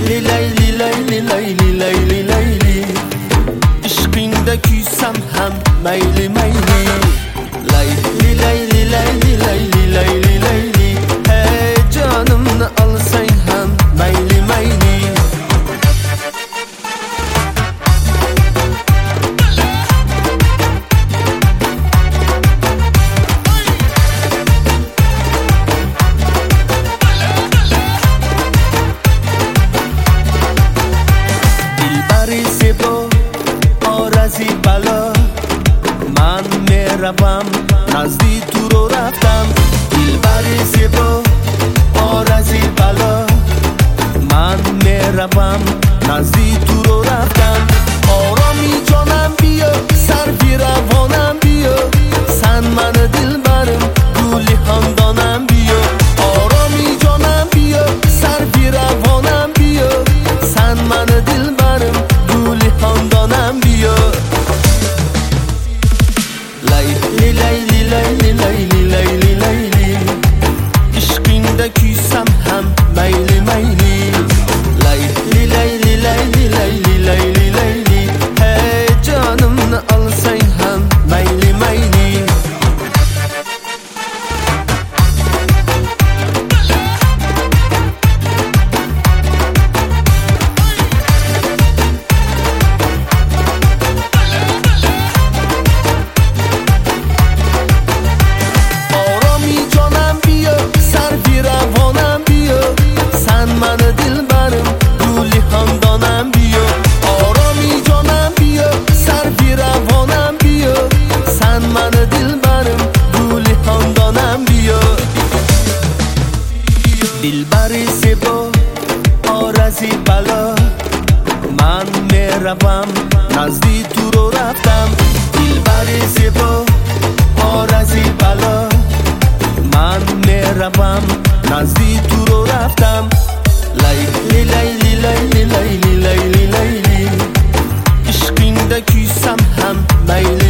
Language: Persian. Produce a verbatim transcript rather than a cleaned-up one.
Layli layli layli layli layli layli ishqingda kuysam ham mayli mayli Layli layli layli layli layli layli hey canımni alsang ham mayli mayli بلا من میروم نزدی تو رو رفتم دلبر زیبا آرزی بلا من میروم نزدی تو رو رفتم آرامی جانم بیا سر بی روانم بیا سن من دلبرم گولی خندانم بیا آرامی جانم بیا سر بی روانم بیا سن من دلبرم گولی خندانم بیا Layli layli layli layli layli layli ishqingda kuysam ham mayli mayli Layli layli layli layli layli layli hey canımni alsang ham mayli mayli من دلبرم گولی خندانم بیا آرامی جانم بیا سر بی روانم بیا سن من دلبرم گولی خندانم بیا دلبر زیبا آرزی بلا من میروم نزدی تو رو رفتم دلبر زیبا آرزی بلا من میروم نزدی تو رو رفتم Layli layli layli layli layli layli ishqingda kuysam ham mayli